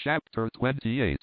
Chapter 28.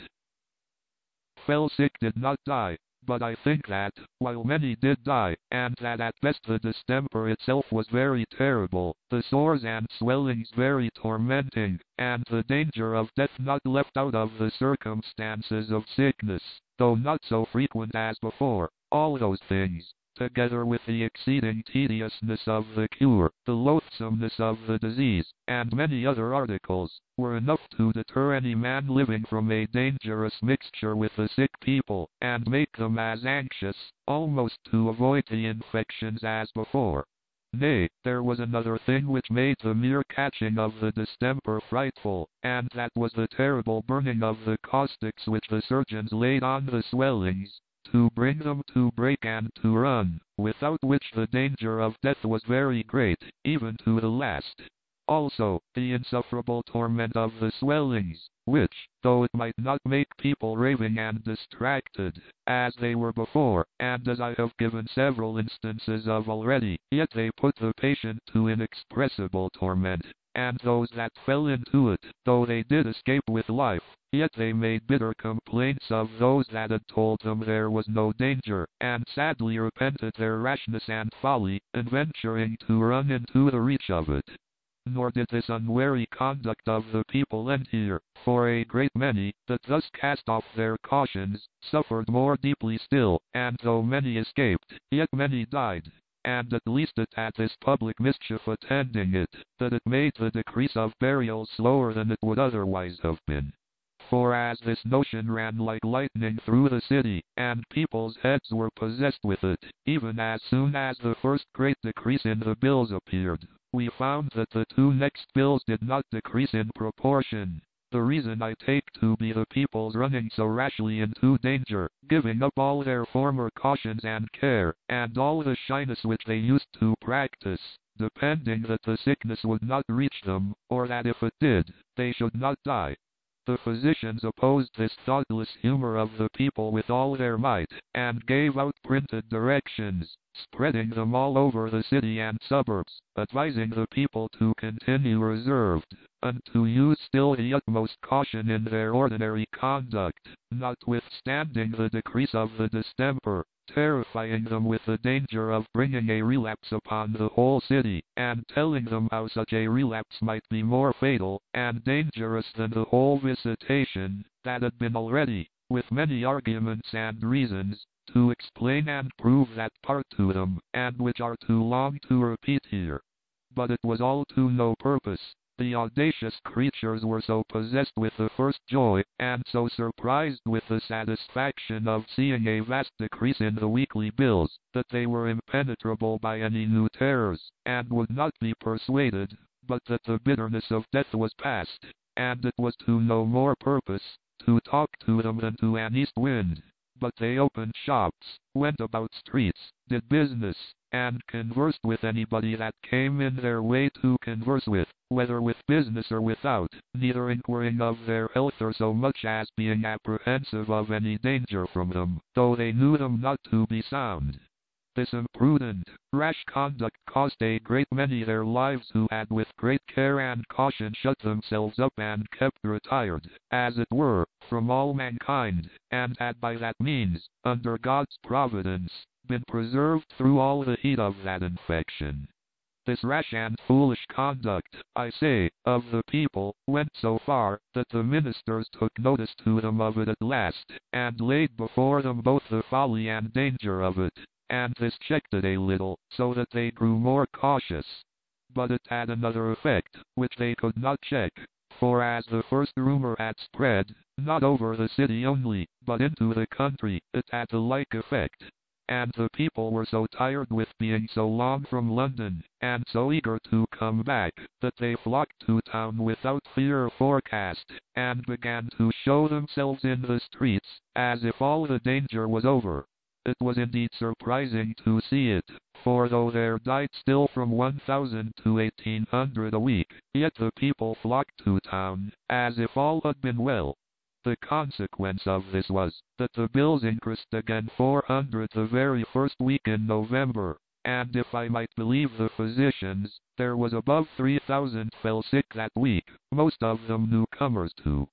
Felsik did not die, but I think that, while many did die, and that at best the distemper itself was very terrible, the sores and swellings very tormenting, and the danger of death not left out of the circumstances of sickness, though not so frequent as before, all those things, together with the exceeding tediousness of the cure, the loathsomeness of the disease, and many other articles, were enough to deter any man living from a dangerous mixture with the sick people, and make them as anxious, almost to avoid the infections as before. Nay, there was another thing which made the mere catching of the distemper frightful, and that was the terrible burning of the caustics which the surgeons laid on the swellings, to bring them to break and to run, without which the danger of death was very great, even to the last. Also, the insufferable torment of the swellings, which, though it might not make people raving and distracted, as they were before, and as I have given several instances of already, yet they put the patient to inexpressible torment, and those that fell into it, though they did escape with life, yet they made bitter complaints of those that had told them there was no danger, and sadly repented their rashness and folly, in venturing to run into the reach of it. Nor did this unwary conduct of the people end here, for a great many, that thus cast off their cautions, suffered more deeply still, and though many escaped, yet many died. And at least it had this public mischief attending it, that it made the decrease of burials slower than it would otherwise have been. For as this notion ran like lightning through the city, and people's heads were possessed with it, even as soon as the first great decrease in the bills appeared, we found that the two next bills did not decrease in proportion. The reason I take to be the people's running so rashly into danger, giving up all their former cautions and care, and all the shyness which they used to practice, depending that the sickness would not reach them, or that if it did, they should not die. The physicians opposed this thoughtless humor of the people with all their might, and gave out printed directions, spreading them all over the city and suburbs, advising the people to continue reserved, and to use still the utmost caution in their ordinary conduct, notwithstanding the decrease of the distemper, terrifying them with the danger of bringing a relapse upon the whole city, and telling them how such a relapse might be more fatal and dangerous than the whole visitation that had been already, with many arguments and reasons, to explain and prove that part to them, and which are too long to repeat here. But it was all to no purpose. The audacious creatures were so possessed with the first joy, and so surprised with the satisfaction of seeing a vast decrease in the weekly bills, that they were impenetrable by any new terrors, and would not be persuaded, but that the bitterness of death was past, and it was to no more purpose to talk to them than to an east wind. But they opened shops, went about streets, did business, and conversed with anybody that came in their way to converse with, whether with business or without, neither inquiring of their health or so much as being apprehensive of any danger from them, though they knew them not to be sound. This imprudent, rash conduct cost a great many their lives who had with great care and caution shut themselves up and kept retired, as it were, from all mankind, and had by that means, under God's providence, been preserved through all the heat of that infection. This rash and foolish conduct, I say, of the people, went so far, that the ministers took notice to them of it at last, and laid before them both the folly and danger of it, and this checked it a little, so that they grew more cautious. But it had another effect, which they could not check, for as the first rumor had spread, not over the city only, but into the country, it had the like effect. And the people were so tired with being so long from London, and so eager to come back, that they flocked to town without fear or forecast, and began to show themselves in the streets, as if all the danger was over. It was indeed surprising to see it, for though there died still from 1,000 to 1,800 a week, yet the people flocked to town, as if all had been well. The consequence of this was, that the bills increased again 400 the very first week in November, and if I might believe the physicians, there was above 3,000 fell sick that week, most of them newcomers too.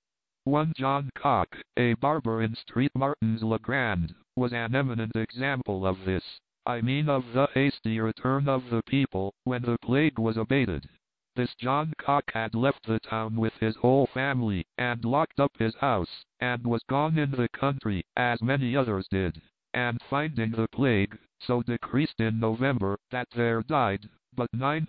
One John Cock, a barber in Street Martin's Le Grand, was an eminent example of this. I mean of the hasty return of the people, when the plague was abated. This John Cock had left the town with his whole family, and locked up his house, and was gone in the country, as many others did. And finding the plague so decreased in November, that there died but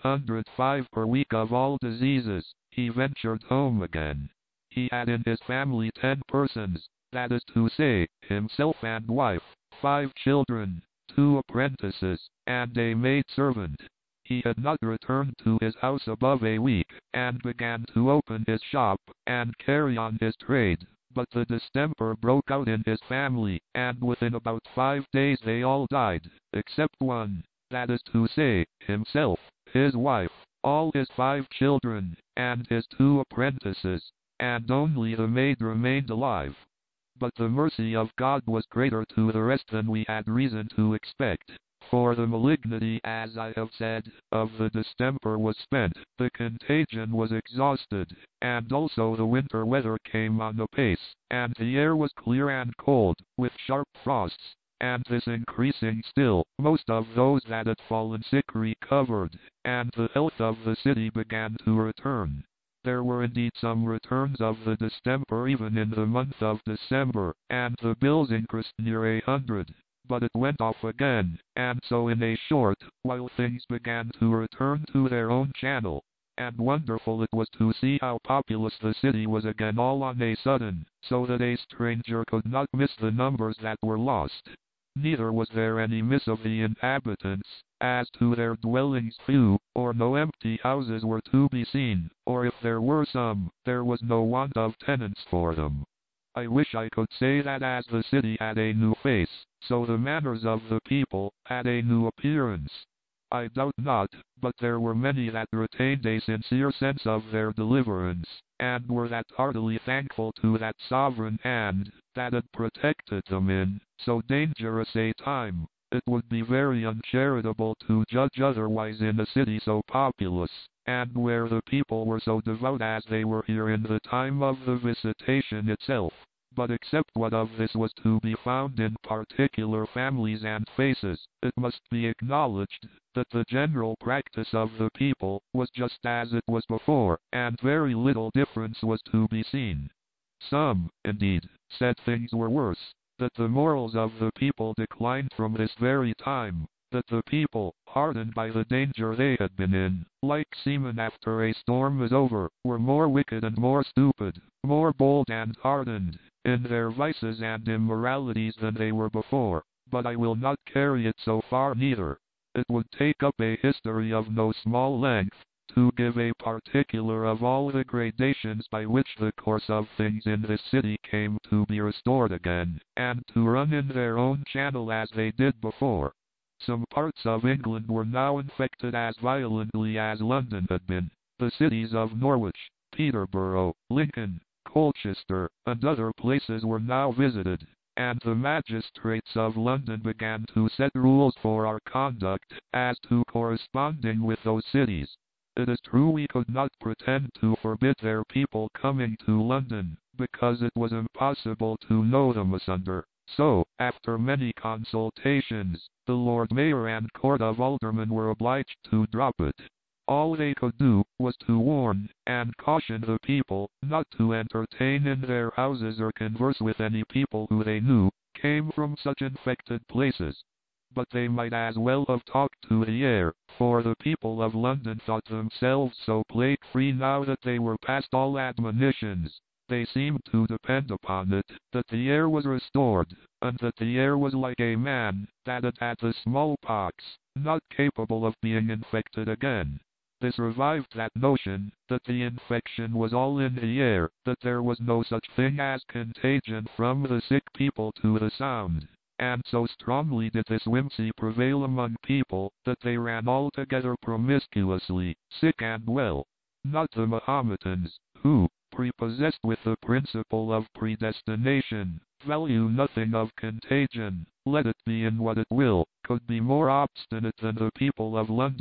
905 per week of all diseases, he ventured home again. He had in his family 10 persons, that is to say, himself and wife, 5 children, 2 apprentices, and a maid-servant. He had not returned to his house above a week, and began to open his shop, and carry on his trade, but the distemper broke out in his family, and within about 5 days they all died, except one, that is to say, himself, his wife, all his 5 children, and his 2 apprentices, and only the maid remained alive. But the mercy of God was greater to the rest than we had reason to expect. For the malignity, as I have said, of the distemper was spent, the contagion was exhausted, and also the winter weather came on apace, and the air was clear and cold, with sharp frosts, and this increasing still, most of those that had fallen sick recovered, and the health of the city began to return. There were indeed some returns of the distemper even in the month of December, and the bills increased near 100. But it went off again, and so in a short while things began to return to their own channel, and wonderful it was to see how populous the city was again all on a sudden, so that a stranger could not miss the numbers that were lost. Neither was there any miss of the inhabitants, as to their dwellings few, or no empty houses were to be seen, or if there were some, there was no want of tenants for them. I wish I could say that as the city had a new face, so the manners of the people had a new appearance. I doubt not, but there were many that retained a sincere sense of their deliverance, and were that heartily thankful to that sovereign hand that had protected them in so dangerous a time. It would be very uncharitable to judge otherwise in a city so populous, and where the people were so devout as they were here in the time of the visitation itself. But except what of this was to be found in particular families and faces, it must be acknowledged that the general practice of the people was just as it was before, and very little difference was to be seen. Some, indeed, said things were worse, that the morals of the people declined from this very time, that the people, hardened by the danger they had been in, like seamen after a storm is over, were more wicked and more stupid, more bold and hardened, in their vices and immoralities than they were before. But I will not carry it so far neither. It would take up a history of no small length, to give a particular of all the gradations by which the course of things in this city came to be restored again, and to run in their own channel as they did before. Some parts of England were now infected as violently as London had been. The cities of Norwich, Peterborough, Lincoln, Colchester, and other places were now visited, and the magistrates of London began to set rules for our conduct, as to corresponding with those cities. It is true we could not pretend to forbid their people coming to London, because it was impossible to know them asunder. So, after many consultations, the Lord Mayor and Court of Aldermen were obliged to drop it. All they could do was to warn and caution the people not to entertain in their houses or converse with any people who they knew came from such infected places. But they might as well have talked to the air, for the people of London thought themselves so plague-free now that they were past all admonitions. They seemed to depend upon it, that the air was restored, and that the air was like a man that had had the smallpox, not capable of being infected again. This revived that notion, that the infection was all in the air, that there was no such thing as contagion from the sick people to the sound. And so strongly did this whimsy prevail among people, that they ran altogether promiscuously, sick and well. Not the Mahometans, who, prepossessed with the principle of predestination, value nothing of contagion, let it be in what it will, could be more obstinate than the people of London.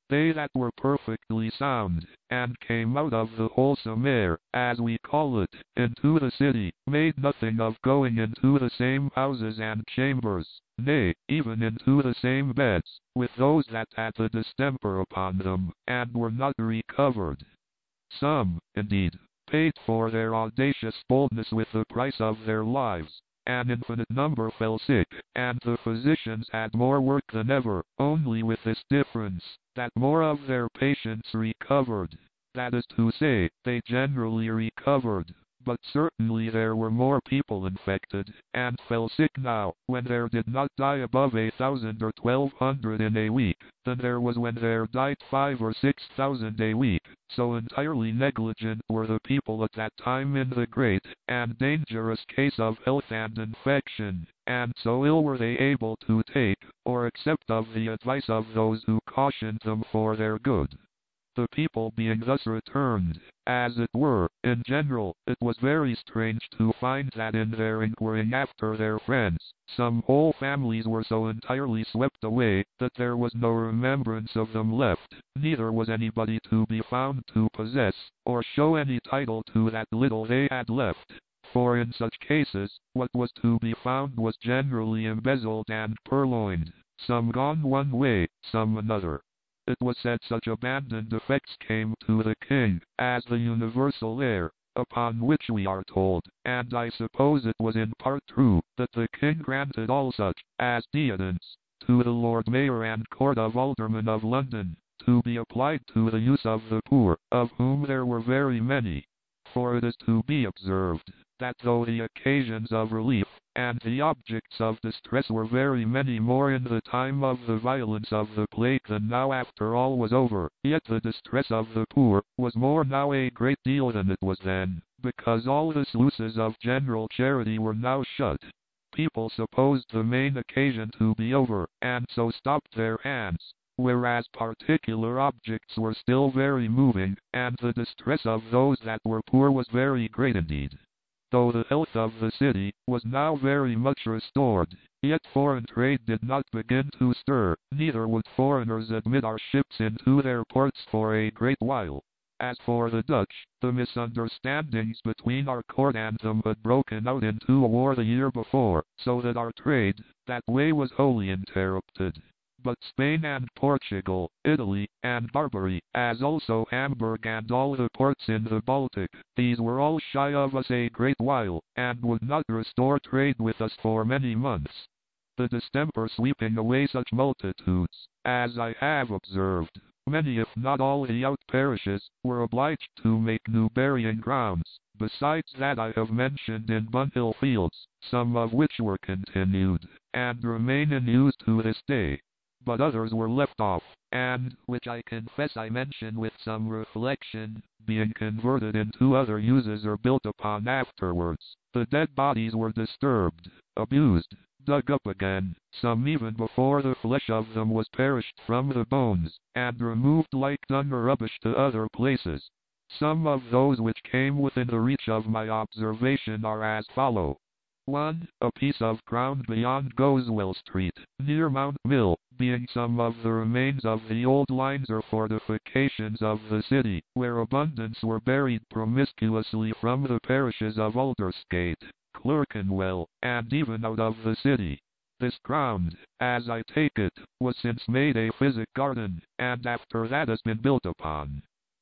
They that were perfectly sound, and came out of the wholesome air, as we call it, into the city, made nothing of going into the same houses and chambers, nay, even into the same beds, with those that had the distemper upon them, and were not recovered. Some, indeed, paid for their audacious boldness with the price of their lives. An infinite number fell sick, and the physicians had more work than ever, only with this difference, that more of their patients recovered. That is to say, they generally recovered, but certainly there were more people infected, and fell sick now, when there did not die above 1,000 or 1,200 in a week, than there was when there died 5 or 6,000 a week. So entirely negligent were the people at that time in the great and dangerous case of health and infection, and so ill were they able to take or accept of the advice of those who cautioned them for their good. The people being thus returned, as it were, in general, it was very strange to find that in their inquiring after their friends, some whole families were so entirely swept away, that there was no remembrance of them left, neither was anybody to be found to possess, or show any title to that little they had left. For in such cases, what was to be found was generally embezzled and purloined, some gone one way, some another. It was said such abandoned effects came to the king, as the universal heir, upon which we are told, and I suppose it was in part true, that the king granted all such, as dietants, to the Lord Mayor and Court of Aldermen of London, to be applied to the use of the poor, of whom there were very many. For it is to be observed, that though the occasions of relief, and the objects of distress were very many more in the time of the violence of the plague than now after all was over, yet the distress of the poor was more now a great deal than it was then, because all the sluices of general charity were now shut. People supposed the main occasion to be over, and so stopped their hands, whereas particular objects were still very moving, and the distress of those that were poor was very great indeed. Though the health of the city was now very much restored, yet foreign trade did not begin to stir, neither would foreigners admit our ships into their ports for a great while. As for the Dutch, the misunderstandings between our court and them had broken out into a war the year before, so that our trade that way was wholly interrupted. But Spain and Portugal, Italy, and Barbary, as also Hamburg and all the ports in the Baltic, these were all shy of us a great while, and would not restore trade with us for many months. The distemper sweeping away such multitudes, as I have observed, many if not all the out parishes, were obliged to make new burying grounds, besides that I have mentioned in Bunhill Fields, some of which were continued, and remain in use to this day. But others were left off, and, which I confess I mention with some reflection, being converted into other uses or built upon afterwards, the dead bodies were disturbed, abused, dug up again, some even before the flesh of them was perished from the bones, and removed like dung or rubbish to other places. Some of those which came within the reach of my observation are as follow. 1. A piece of ground beyond Goswell Street, near Mount Mill, being some of the remains of the old lines or fortifications of the city, where abundance were buried promiscuously from the parishes of Aldersgate, Clerkenwell, and even out of the city. This ground, as I take it, was since made a physic garden, and after that has been built upon.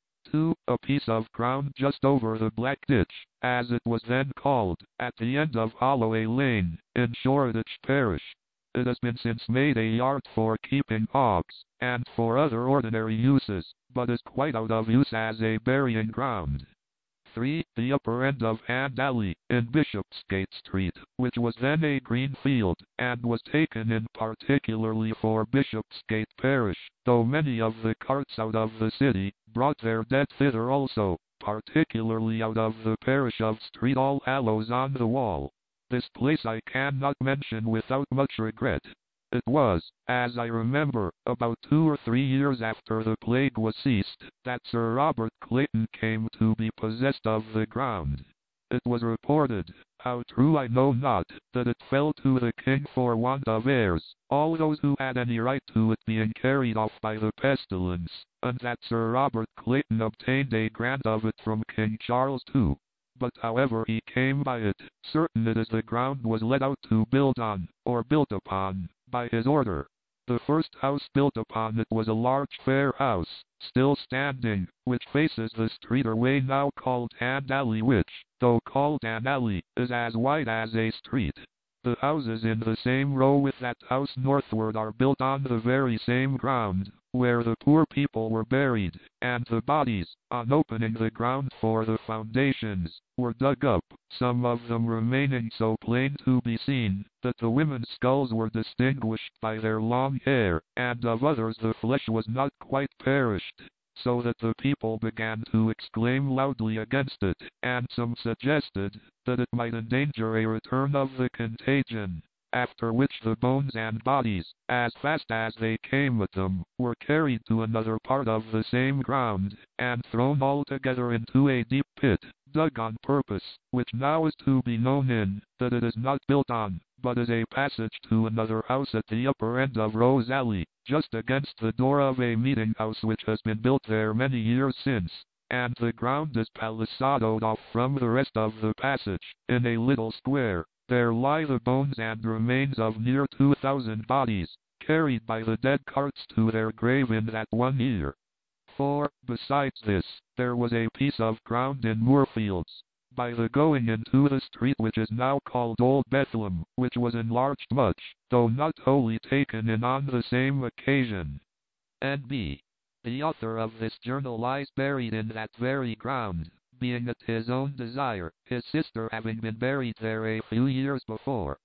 2. A piece of ground just over the Black Ditch, as it was then called, at the end of Holloway Lane, in Shoreditch Parish. It has been since made a yard for keeping hogs, and for other ordinary uses, but is quite out of use as a burying ground. 3. The upper end of Hand Alley, in Bishopsgate Street, which was then a green field, and was taken in particularly for Bishopsgate Parish, though many of the carts out of the city brought their dead thither also, particularly out of the parish of Street All Hallows on the Wall. This place I cannot mention without much regret. It was, as I remember, about 2 or 3 years after the plague was ceased, that Sir Robert Clayton came to be possessed of the ground. It was reported, how true I know not, that it fell to the king for want of heirs, all those who had any right to it being carried off by the pestilence, and that Sir Robert Clayton obtained a grant of it from King Charles too. But however he came by it, certain it is the ground was let out to build on, or built upon, by his order. The first house built upon it was a large fair house, still standing, which faces the street or way now called Hand Alley, which, though called an alley, is as wide as a street. The houses in the same row with that house northward are built on the very same ground, where the poor people were buried, and the bodies, on opening the ground for the foundations, were dug up, some of them remaining so plain to be seen, that the women's skulls were distinguished by their long hair, and of others the flesh was not quite perished, so that the people began to exclaim loudly against it, and some suggested that it might endanger a return of the contagion. After which the bones and bodies, as fast as they came with them, were carried to another part of the same ground, and thrown all together into a deep pit, dug on purpose, which now is to be known in, that it is not built on, but is a passage to another house at the upper end of Rose Alley, just against the door of a meeting house which has been built there many years since, and the ground is palisadoed off from the rest of the passage, in a little square. There lie the bones and remains of near 2,000 bodies, carried by the dead carts to their grave in that one year. For, besides this, there was a piece of ground in Moorfields, by the going into the street which is now called Old Bethlehem, which was enlarged much, though not wholly taken in on the same occasion. N.B. The author of this journal lies buried in that very ground, being at his own desire, his sister having been buried there a few years before.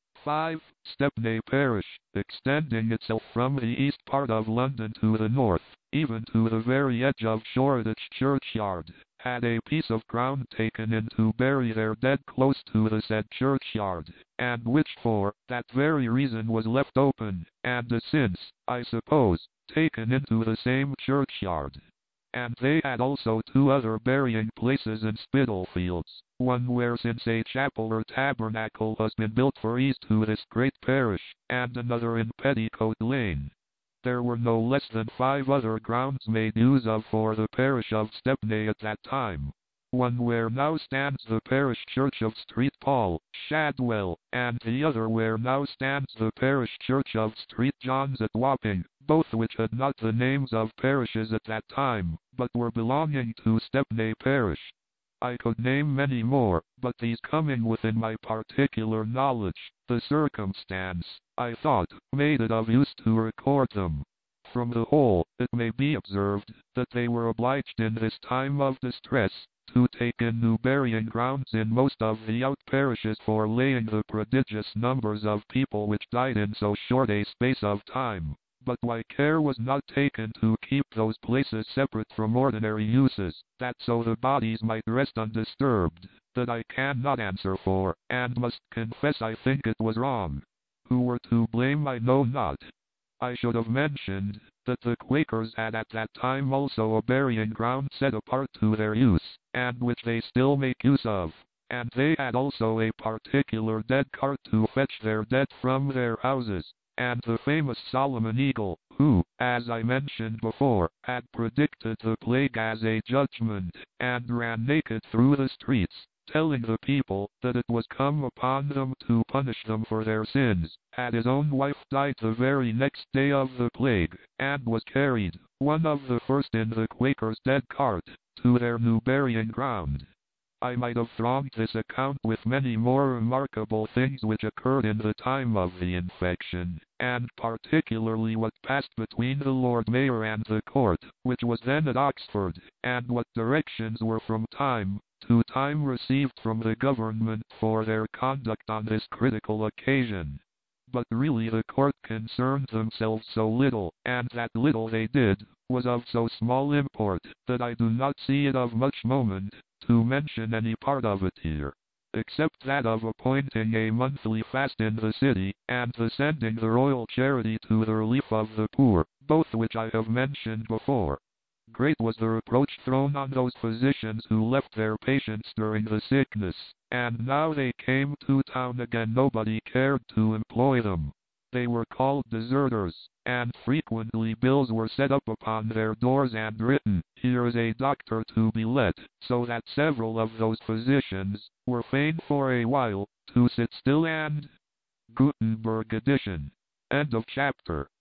5. Stepney Parish, extending itself from the east part of London to the north, even to the very edge of Shoreditch churchyard, had a piece of ground taken in to bury their dead close to the said churchyard, and which for that very reason was left open, and is since, I suppose, taken into the same churchyard. And they had also 2 other burying places in Spitalfields, one where since a chapel or tabernacle has been built for ease to this great parish, and another in Petticoat Lane. There were no less than 5 other grounds made use of for the parish of Stepney at that time. One where now stands the parish church of Street Paul, Shadwell, and the other where now stands the parish church of Street Johns at Wapping, both which had not the names of parishes at that time, but were belonging to Stepney Parish. I could name many more, but these coming within my particular knowledge, the circumstance, I thought, made it of use to record them. From the whole, it may be observed, that they were obliged in this time of distress, to take in new burying grounds in most of the out-parishes for laying the prodigious numbers of people which died in so short a space of time. But why care was not taken to keep those places separate from ordinary uses, that so the bodies might rest undisturbed, that I cannot answer for, and must confess I think it was wrong. Who were to blame I know not. I should have mentioned, that the Quakers had at that time also a burying ground set apart to their use, and which they still make use of, and they had also a particular dead cart to fetch their dead from their houses, and the famous Solomon Eagle, who, as I mentioned before, had predicted the plague as a judgment, and ran naked through the streets, telling the people that it was come upon them to punish them for their sins, had his own wife died the very next day of the plague, and was carried, one of the first in the Quakers' dead cart, to their new burying ground. I might have thronged this account with many more remarkable things which occurred in the time of the infection, and particularly what passed between the Lord Mayor and the court, which was then at Oxford, and what directions were from time to time received from the government for their conduct on this critical occasion. But really the court concerned themselves so little, and that little they did, was of so small import, that I do not see it of much moment to mention any part of it here, except that of appointing a monthly fast in the city, and the sending the royal charity to the relief of the poor, both which I have mentioned before. Great was the reproach thrown on those physicians who left their patients during the sickness, and now they came to town again nobody cared to employ them. They were called deserters, and frequently bills were set up upon their doors and written, "Here is a doctor to be let," so that several of those physicians were fain for a while to sit still and Gutenberg edition. End of chapter.